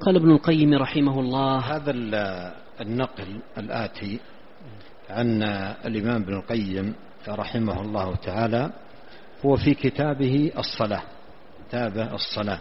قال ابن القيم رحمه الله: هذا النقل الآتي عن الإمام ابن القيم رحمه الله تعالى هو في كتابه الصلاة، كتابه الصلاة،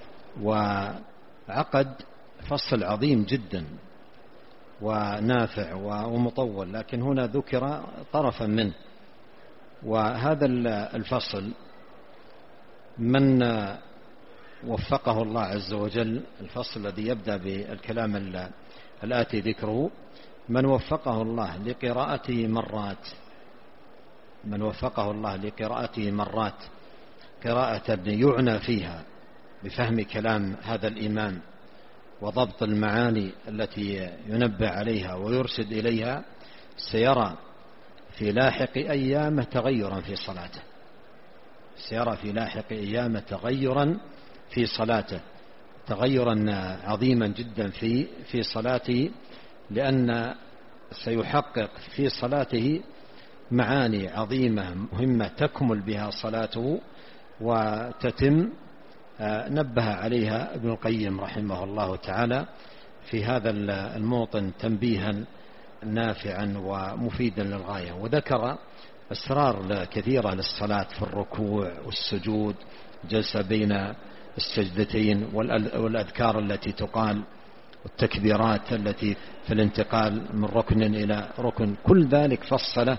وعقد فصل عظيم جدا ونافع ومطول، لكن هنا ذكر طرفا منه. وهذا الفصل من وفقه الله عز وجل، الفصل الذي يبدأ بالكلام الآتي ذكره، من وفقه الله لقراءته مرات، من وفقه الله لقراءته مرات قراءة يعنى فيها بفهم كلام هذا الإمام وضبط المعاني التي ينبه عليها ويرشد إليها، سيرى في لاحق أيام تغيرا في صلاته، سيرى في لاحق أيام تغيرا في صلاته، تغيرا عظيما جدا في صلاته، لأن سيحقق في صلاته معاني عظيمة مهمة تكمل بها صلاته وتتم، نبه عليها ابن القيم رحمه الله تعالى في هذا الموطن تنبيها نافعا ومفيدا للغاية. وذكر أسرار كثيرة للصلاة في الركوع والسجود، جلسة بين السجدتين، والأذكار التي تقال، والتكبيرات التي في الانتقال من ركن إلى ركن، كل ذلك فصله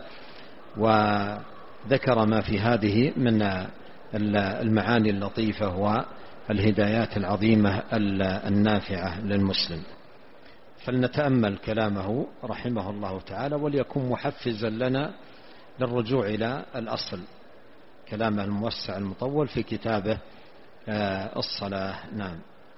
وذكر ما في هذه من المعاني اللطيفة والهدايات العظيمة النافعة للمسلم. فلنتأمل كلامه رحمه الله تعالى، وليكن محفزا لنا للرجوع إلى الأصل، كلامه الموسع المطول في كتابه الصلاة. نعم.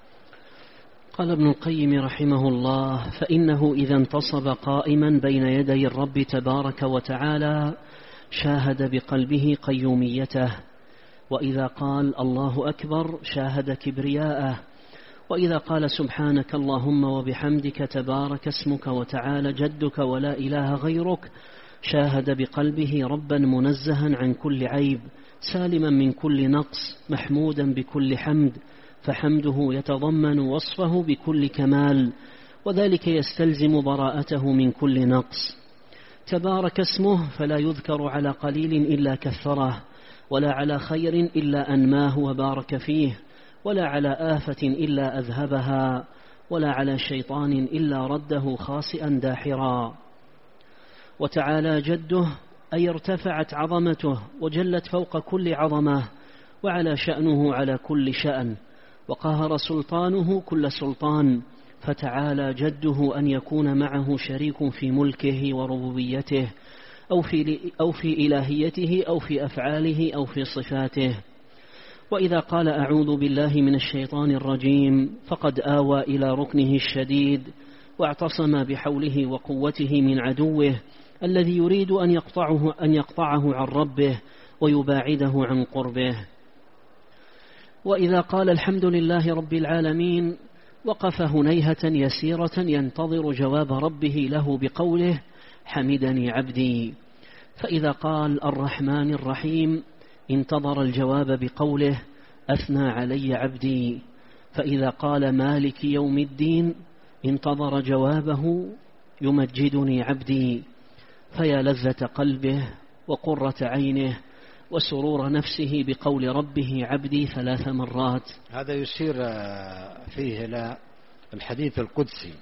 قال ابن القيم رحمه الله: فإنه إذا انتصب قائما بين يدي الرب تبارك وتعالى شاهد بقلبه قيوميته، وإذا قال الله أكبر شاهد كبرياءه، وإذا قال سبحانك اللهم وبحمدك تبارك اسمك وتعالى جدك ولا إله غيرك شاهد بقلبه ربا منزها عن كل عيب سالما من كل نقص محمودا بكل حمد، فحمده يتضمن وصفه بكل كمال، وذلك يستلزم براءته من كل نقص. تبارك اسمه فلا يذكر على قليل إلا كثره، ولا على خير إلا أنماه وبارك فيه، ولا على آفة إلا أذهبها، ولا على شيطان إلا رده خاسئا داحرا. وتعالى جده أي ارتفعت عظمته وجلت فوق كل عظمة، وعلى شأنه على كل شأن، وقهر سلطانه كل سلطان، فتعالى جده أن يكون معه شريك في ملكه وربوبيته، أو في إلهيته، أو في أفعاله، أو في صفاته. وإذا قال أعوذ بالله من الشيطان الرجيم فقد آوى إلى ركنه الشديد، واعتصم بحوله وقوته من عدوه الذي يريد أن يقطعه عن ربه ويباعده عن قربه. وإذا قال الحمد لله رب العالمين وقف هنيهة يسيرة ينتظر جواب ربه له بقوله حمدني عبدي. فإذا قال الرحمن الرحيم انتظر الجواب بقوله أثنى علي عبدي. فإذا قال مالك يوم الدين انتظر جوابه يمجدني عبدي. فيا لذة قلبه وقرة عينه وسرور نفسه بقول ربه عبدي 3 مرات. هذا يشير فيه إلى الحديث القدسي،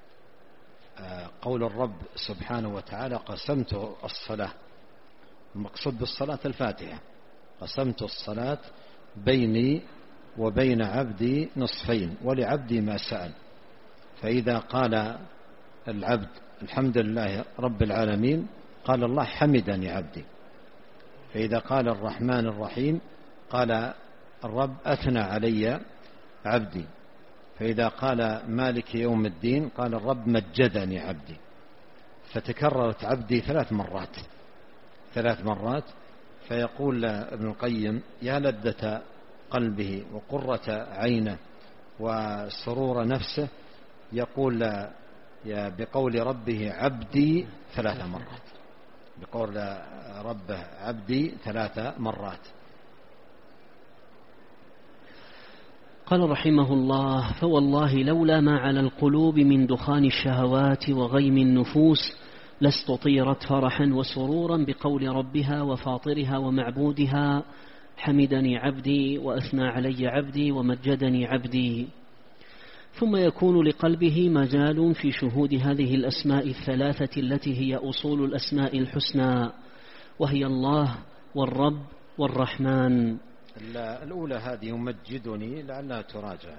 قول الرب سبحانه وتعالى قسمت الصلاة، المقصود بالصلاة الفاتحة، قسمت الصلاة بيني وبين عبدي نصفين ولعبدي ما سأل. فإذا قال العبد الحمد لله رب العالمين قال الله حمدني عبدي. فإذا قال الرحمن الرحيم قال الرب أثنى علي عبدي. فإذا قال مالك يوم الدين قال الرب مجدني عبدي. فتكررت عبدي 3 مرات. فيقول ابن القيم يا لذة قلبه وقرة عينه وسرور نفسه، يقول بقول ربه عبدي 3 مرات، بقول ربه عبدي 3 مرات. قال رحمه الله: فوالله لولا ما على القلوب من دخان الشهوات وغيم النفوس لاستطيرت فرحا وسرورا بقول ربها وفاطرها ومعبودها: حمدني عبدي وأثنى علي عبدي ومجدني عبدي. ثم يكون لقلبه مجال في شهود هذه الأسماء الثلاثة التي هي أصول الأسماء الحسنى، وهي الله والرب والرحمن. الأولى هذه يمجدني لعلها تراجع،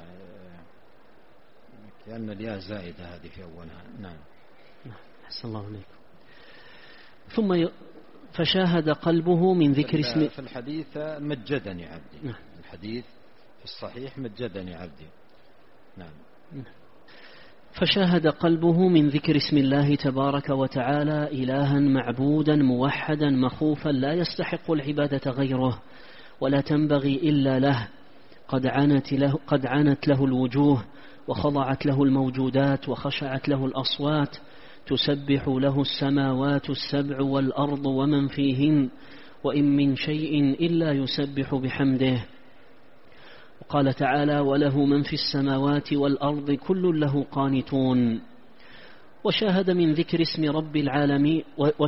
لأن الياء زائدة هذه في أولها. نعم. أحسن الله عليكم. ثم فشاهد قلبه من ذكر اسم في الحديث مجدني عبدي. نعم. الحديث في الصحيح مجدني عبدي. نعم. فشاهد قلبه من ذكر اسم الله تبارك وتعالى إلها معبودا موحدا مخوفا لا يستحق العبادة غيره ولا تنبغي إلا له، قد عنت له الوجوه وخضعت له الموجودات وخشعت له الأصوات، تسبح له السماوات السبع والأرض ومن فيهن، وإن من شيء إلا يسبح بحمده. وقال تعالى: وله من في السماوات والأرض كل له قانتون. وشاهد من ذكر اسم رب العالمين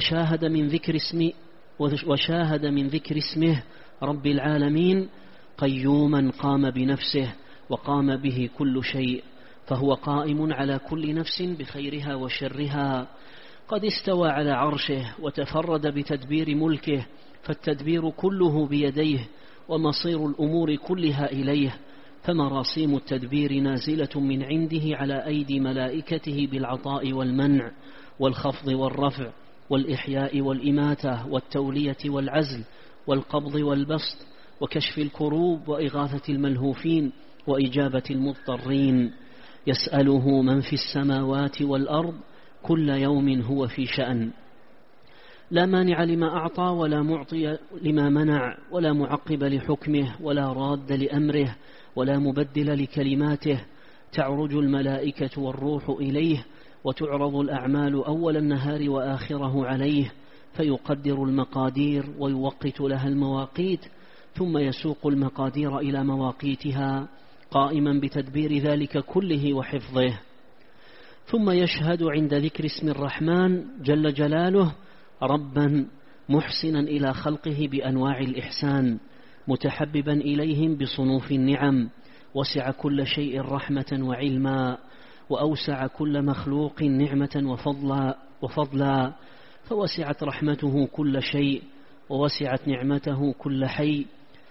وشاهد من ذكر اسمه رب العالمين قيوما قام بنفسه وقام به كل شيء، فهو قائم على كل نفس بخيرها وشرها، قد استوى على عرشه وتفرد بتدبير ملكه، فالتدبير كله بيديه ومصير الأمور كلها إليه، فمراسيم التدبير نازلة من عنده على أيدي ملائكته بالعطاء والمنع والخفض والرفع والإحياء والإماتة والتولية والعزل والقبض والبسط وكشف الكروب وإغاثة الملهوفين وإجابة المضطرين. يسأله من في السماوات والأرض كل يوم هو في شأن، لا مانع لما أعطى ولا معطي لما منع ولا معقب لحكمه ولا راد لأمره ولا مبدل لكلماته. تعرج الملائكة والروح إليه وتعرض الأعمال أول النهار وآخره عليه، فيقدر المقادير ويوقت لها المواقيت، ثم يسوق المقادير إلى مواقيتها قائما بتدبير ذلك كله وحفظه. ثم يشهد عند ذكر اسم الرحمن جل جلاله ربا محسنا إلى خلقه بأنواع الإحسان، متحببا إليهم بصنوف النعم، وسع كل شيء رحمة وعلما، وأوسع كل مخلوق نعمة وفضلا، فوسعت رحمته كل شيء ووسعت نعمته كل حي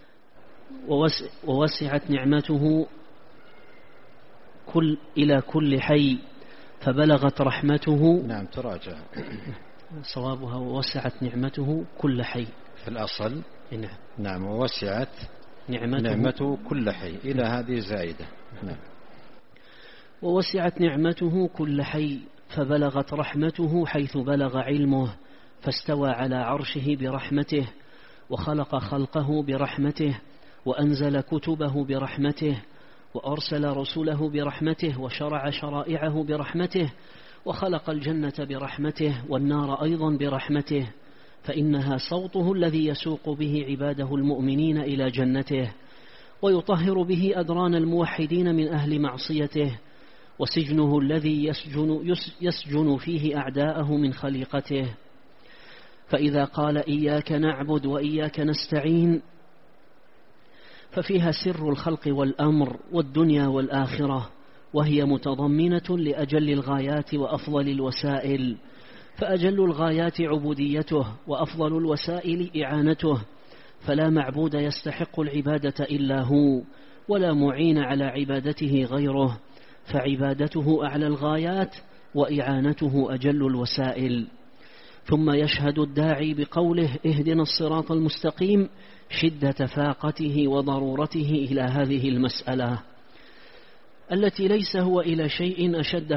ووسعت نعمته إلى كل حي، فبلغت رحمته. نعم تراجع صوابها: ووسعت نعمته كل حي في الأصل. نعم. نعم. ووسعت نعمته كل حي، إلى هذه زائدة. نعم. ووسعت نعمته كل حي، فبلغت رحمته حيث بلغ علمه، فاستوى على عرشه برحمته، وخلق خلقه برحمته، وأنزل كتبه برحمته، وأرسل رسله برحمته، وشرع شرائعه برحمته، وخلق الجنة برحمته والنار أيضا برحمته، فإنها صوته الذي يسوق به عباده المؤمنين إلى جنته، ويطهر به أدران الموحدين من أهل معصيته، وسجنه الذي يسجن فيه أعداءه من خليقته. فإذا قال إياك نعبد وإياك نستعين ففيها سر الخلق والأمر والدنيا والآخرة، وهي متضمنة لأجل الغايات وأفضل الوسائل، فأجل الغايات عبوديته وأفضل الوسائل إعانته، فلا معبود يستحق العبادة إلا هو، ولا معين على عبادته غيره، فعبادته أعلى الغايات وإعانته أجل الوسائل. ثم يشهد الداعي بقوله اهدنا الصراط المستقيم شدة فاقته وضرورته إلى هذه المسألة التي ليس هو إلى شيء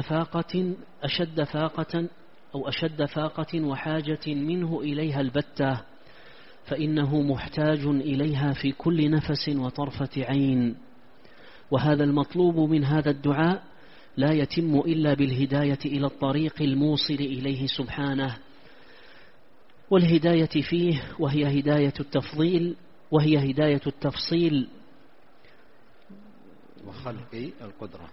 أشد فاقة وحاجة منه إليها البتة، فإنه محتاج إليها في كل نفس وطرفة عين. وهذا المطلوب من هذا الدعاء لا يتم إلا بالهداية إلى الطريق الموصل إليه سبحانه، والهداية فيه وهي هداية التفصيل وخلق القدرة.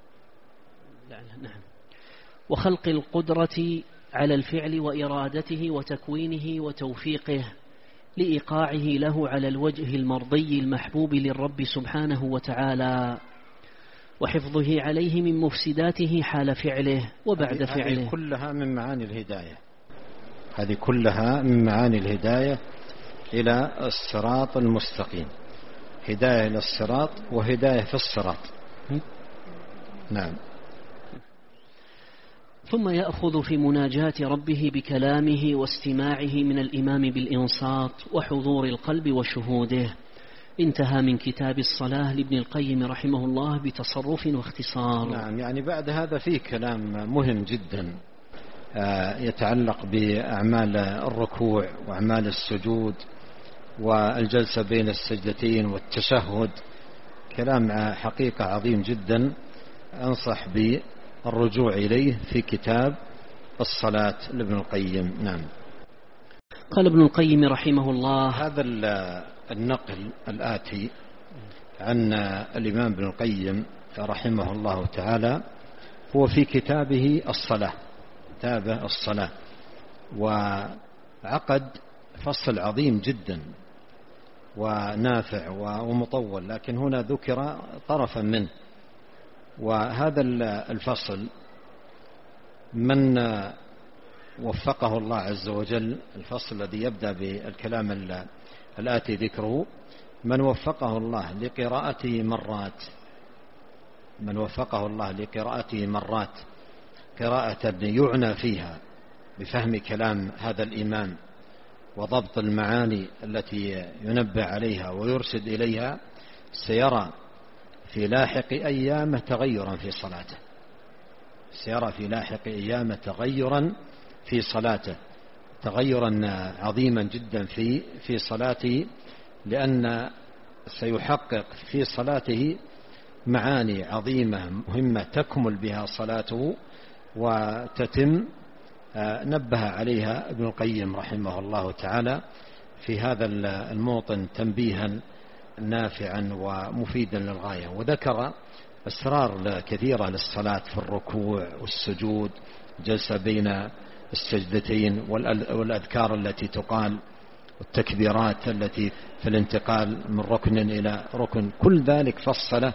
نعم. وخلق القدرة على الفعل وإرادته وتكوينه وتوفيقه لإيقاعه له على الوجه المرضي المحبوب للرب سبحانه وتعالى، وحفظه عليه من مفسداته حال فعله وبعد فعله. هذه كلها من معاني الهداية، هذه كلها من معاني الهداية إلى الصراط المستقيم، هداية إلى الصراط وهداية في الصراط. نعم. ثم يأخذ في مناجاة ربه بكلامه واستماعه من الإمام بالإنصات وحضور القلب وشهوده. انتهى من كتاب الصلاة لابن القيم رحمه الله بتصرف واختصار. نعم، يعني بعد هذا فيه كلام مهم جدا يتعلق بأعمال الركوع وأعمال السجود والجلسة بين السجدتين والتشهد، كلام حقيقة عظيم جدا، أنصح بالرجوع إليه في كتاب الصلاة لابن القيم. نعم. قال ابن القيم رحمه الله: هذا النقل الآتي عن الإمام ابن القيم رحمه الله تعالى هو في كتابه الصلاة، كتابه الصلاة، وعقد فصل عظيم جدا ونافع ومطول، لكن هنا ذكر طرفا منه. وهذا الفصل من وفقه الله عز وجل، الفصل الذي يبدأ بالكلام الآتي ذكره، من وفقه الله لقراءته مرات، من وفقه الله لقراءته مرات قراءة يعنى فيها بفهم كلام هذا الإمام وضبط المعاني التي ينبه عليها ويرشد إليها، سيرى في لاحق أيام تغيرا في صلاته، سيرى في لاحق أيام تغيرا في صلاته، تغيرا عظيما جدا في صلاته، لأن سيحقق في صلاته معاني عظيمة مهمة تكمل بها صلاته وتتم، نبه عليها ابن القيم رحمه الله تعالى في هذا الموطن تنبيها نافعا ومفيدا للغاية. وذكر أسرار كثيرة للصلاة في الركوع والسجود، جلسة بين السجدتين، والأذكار التي تقال، والتكبيرات التي في الانتقال من ركن إلى ركن، كل ذلك فصله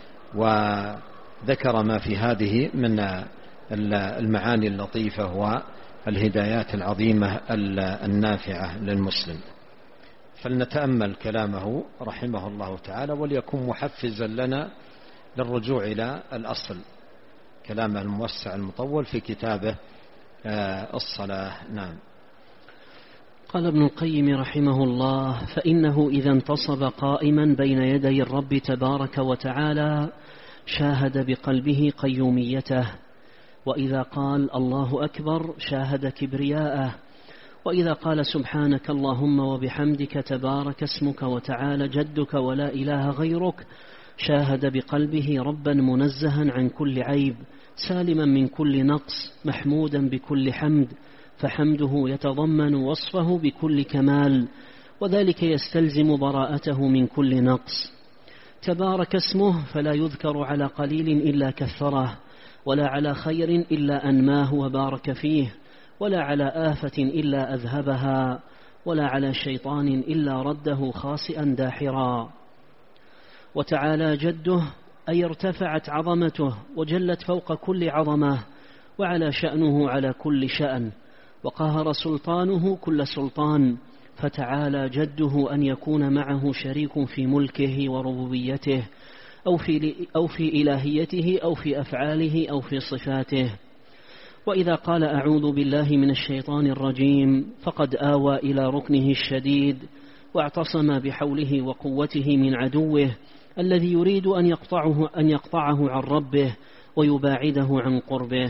وذكر ما في هذه من المعاني اللطيفة والهدايات العظيمة النافعة للمسلم. فلنتأمل كلامه رحمه الله تعالى، وليكن محفزا لنا للرجوع إلى الأصل، كلامه الموسع المطول في كتابه الصلاة. نعم. قال ابن القيم رحمه الله: فإنه إذا انتصب قائما بين يدي الرب تبارك وتعالى شاهد بقلبه قيوميته، وإذا قال الله أكبر شاهد كبرياءه، وإذا قال سبحانك اللهم وبحمدك تبارك اسمك وتعالى جدك ولا إله غيرك شاهد بقلبه ربا منزها عن كل عيب سالما من كل نقص محمودا بكل حمد، فحمده يتضمن وصفه بكل كمال، وذلك يستلزم براءته من كل نقص. تبارك اسمه فلا يذكر على قليل إلا كثره، ولا على خير إلا أنماه وبارك فيه، ولا على آفة إلا أذهبها، ولا على شيطان إلا رده خاسئا داحرا. وتعالى جده أي ارتفعت عظمته وجلت فوق كل عظمة، وعلى شأنه على كل شأن، وقهر سلطانه كل سلطان، فتعالى جده أن يكون معه شريك في ملكه وربوبيته أو في إلهيته أو في أفعاله أو في صفاته. وإذا قال أعوذ بالله من الشيطان الرجيم فقد آوى إلى ركنه الشديد، واعتصم بحوله وقوته من عدوه الذي يريد أن يقطعه عن ربه ويباعده عن قربه.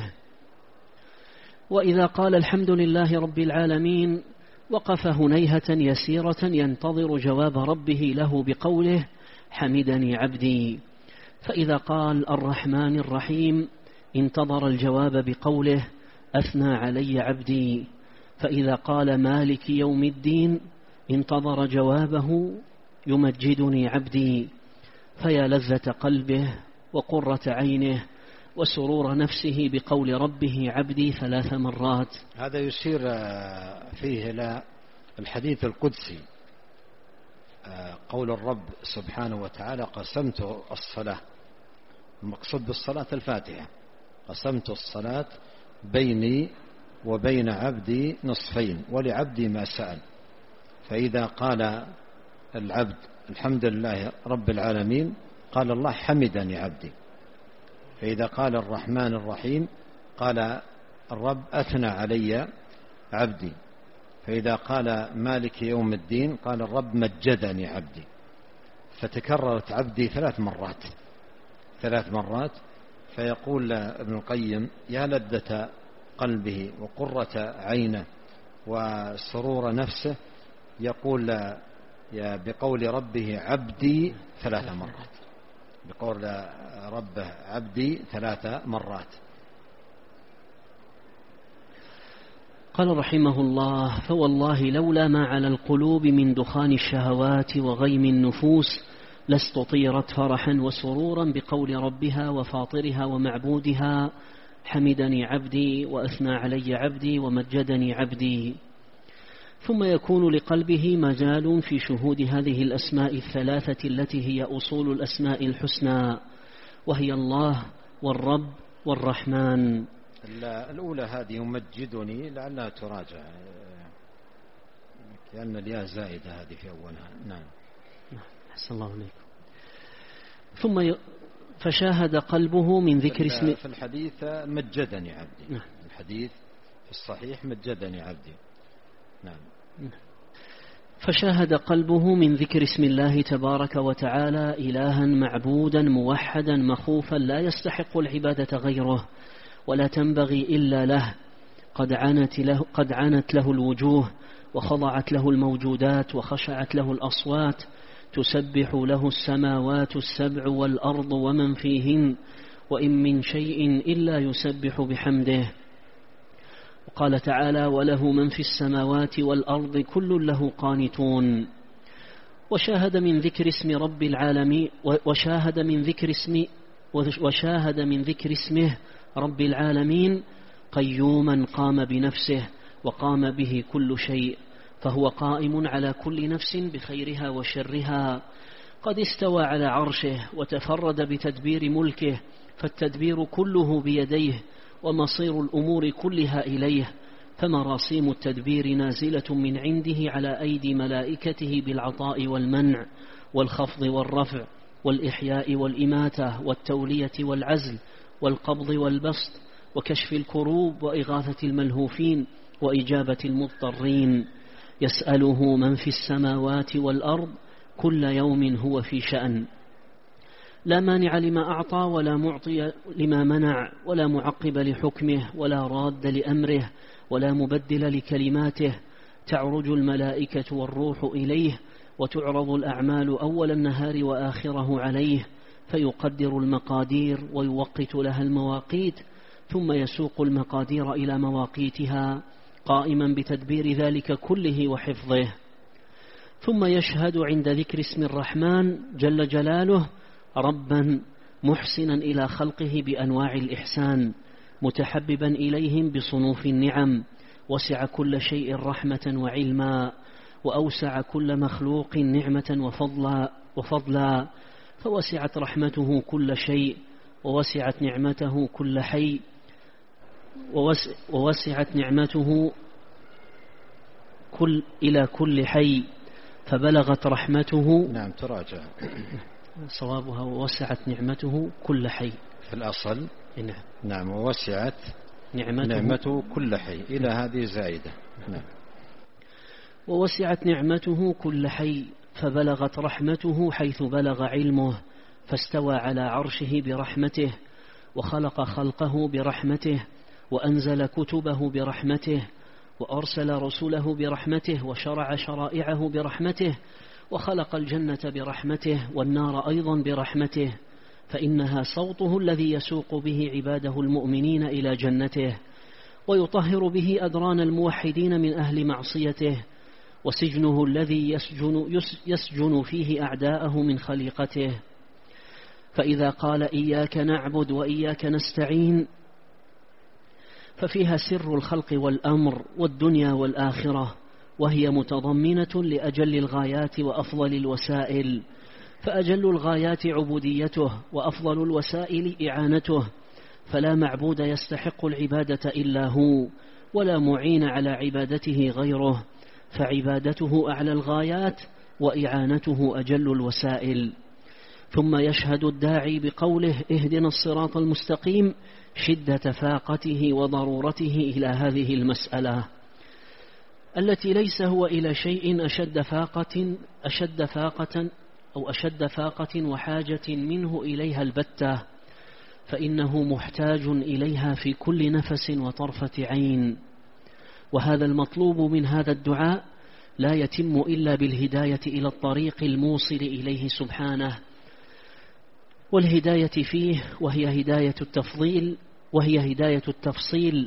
وإذا قال الحمد لله رب العالمين وقف هنيهة يسيرة ينتظر جواب ربه له بقوله حمدني عبدي. فإذا قال الرحمن الرحيم انتظر الجواب بقوله أثنى علي عبدي. فإذا قال مالك يوم الدين انتظر جوابه يمجدني عبدي. فيا لذة قلبه وقرة عينه وسرور نفسه بقول ربه عبدي 3 مرات. هذا يشير فيه إلى الحديث القدسي، قول الرب سبحانه وتعالى: قسمت الصلاة. المقصود بالصلاة الفاتحة. قسمت الصلاة بيني وبين عبدي نصفين ولعبدي ما سأل. فإذا قال العبد الحمد لله رب العالمين قال الله حمدني عبدي. فإذا قال الرحمن الرحيم قال الرب أثنى علي عبدي. فإذا قال مالك يوم الدين قال الرب مجدني عبدي. فتكررت عبدي 3 مرات. فيقول ابن القيم: يا لذة قلبه وقرة عينه وسرور نفسه، يقول بقول ربه عبدي 3 مرات، بقول ربه عبدي 3 مرات. قال رحمه الله: فوالله لولا ما على القلوب من دخان الشهوات وغيم النفوس لاستطيرت فرحا وسرورا بقول ربها وفاطرها ومعبودها حمدني عبدي وأثنى علي عبدي ومجدني عبدي. ثم يكون لقلبه مجال في شهود هذه الأسماء الثلاثة التي هي أصول الأسماء الحسنى، وهي الله والرب والرحمن. الأولى هذه يمجدني لعلها تراجع، لأن الياء زائدة هذه في أولها. نعم. أحسن الله عليكم. ثم فشاهد قلبه من ذكر اسم في الحديث مجدني عبدي. نعم. الحديث في الصحيح مجدني عبدي. نعم. فشاهد قلبه من ذكر اسم الله تبارك وتعالى إلها معبودا موحدا مخوفا لا يستحق العبادة غيره ولا تنبغي إلا له، قد عنت له الوجوه وخضعت له الموجودات وخشعت له الأصوات، تسبح له السماوات السبع والأرض ومن فيهن وإن من شيء إلا يسبح بحمده. وقال تعالى: وله من في السماوات والأرض كل له قانتون. وشاهد من ذكر اسم رب العالمين وشاهد من ذكر اسمه رب العالمين قيوما قام بنفسه وقام به كل شيء، فهو قائم على كل نفس بخيرها وشرها، قد استوى على عرشه وتفرد بتدبير ملكه، فالتدبير كله بيديه ومصير الأمور كلها إليه، فمراسيم التدبير نازلة من عنده على أيدي ملائكته بالعطاء والمنع والخفض والرفع والإحياء والإماتة والتولية والعزل والقبض والبسط وكشف الكروب وإغاثة الملهوفين وإجابة المضطرين. يسأله من في السماوات والأرض كل يوم هو في شأن، لا مانع لما أعطى ولا معطي لما منع ولا معقب لحكمه ولا راد لأمره ولا مبدل لكلماته. تعرج الملائكة والروح إليه وتعرض الأعمال أول النهار وآخره عليه، فيقدر المقادير ويوقت لها المواقيت، ثم يسوق المقادير إلى مواقيتها قائما بتدبير ذلك كله وحفظه. ثم يشهد عند ذكر اسم الرحمن جل جلاله ربا محسنا إلى خلقه بأنواع الإحسان، متحببا إليهم بصنوف النعم، وسع كل شيء رحمة وعلما، وأوسع كل مخلوق نعمة وفضلا، فوسعت رحمته كل شيء ووسعت نعمته كل حي ووسعت نعمته إلى كل حي، فبلغت رحمته. نعم تراجع صوابها ووسعت نعمته كل حي في الأصل. نعم. نعم ووسعت نعمته كل حي، إلى هذه زائدة. نعم. ووسعت نعمته كل حي فبلغت رحمته حيث بلغ علمه، فاستوى على عرشه برحمته، وخلق خلقه برحمته، وأنزل كتبه برحمته، وأرسل رسله برحمته، وشرع شرائعه برحمته، وخلق الجنة برحمته والنار أيضا برحمته، فإنها صوته الذي يسوق به عباده المؤمنين إلى جنته، ويطهر به أدران الموحدين من أهل معصيته، وسجنه الذي يسجن فيه أعداءه من خليقته. فإذا قال إياك نعبد وإياك نستعين ففيها سر الخلق والأمر والدنيا والآخرة، وهي متضمنة لأجل الغايات وأفضل الوسائل، فأجل الغايات عبوديته وأفضل الوسائل إعانته، فلا معبود يستحق العبادة إلا هو، ولا معين على عبادته غيره، فعبادته أعلى الغايات وإعانته أجل الوسائل. ثم يشهد الداعي بقوله اهدنا الصراط المستقيم شدة فاقته وضرورته إلى هذه المسألة التي ليس هو إلى شيء أشد فاقة وحاجة منه إليها البتة، فإنه محتاج إليها في كل نفس وطرفة عين. وهذا المطلوب من هذا الدعاء لا يتم إلا بالهداية إلى الطريق الموصل إليه سبحانه، والهداية فيه وهي هداية التفصيل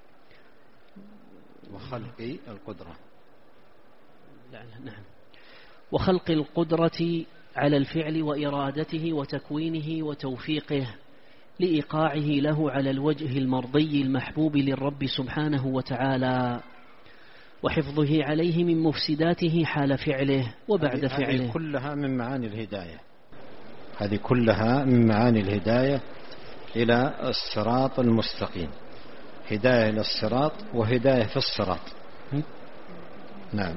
وخلق القدرة على الفعل وإرادته وتكوينه وتوفيقه لإيقاعه له على الوجه المرضي المحبوب للرب سبحانه وتعالى، وحفظه عليه من مفسداته حال فعله وبعد فعله. هذه كلها من معاني الهداية، هذه كلها من معاني الهداية إلى الصراط المستقيم، هداية إلى الصراط وهداية في الصراط. نعم.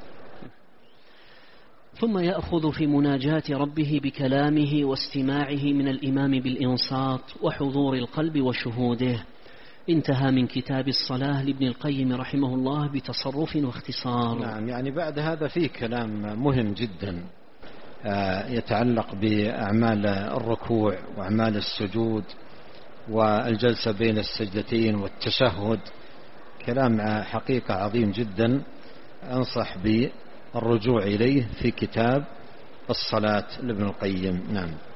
ثم يأخذ في مناجاة ربه بكلامه واستماعه من الإمام بالإنصات وحضور القلب وشهوده. انتهى من كتاب الصلاة لابن القيم رحمه الله بتصرف واختصار. نعم، يعني بعد هذا فيه كلام مهم جدا يتعلق بأعمال الركوع وأعمال السجود والجلسة بين السجدتين والتشهد، كلام حقيقة عظيم جدا، أنصح بالرجوع إليه في كتاب الصلاة لابن القيم. نعم.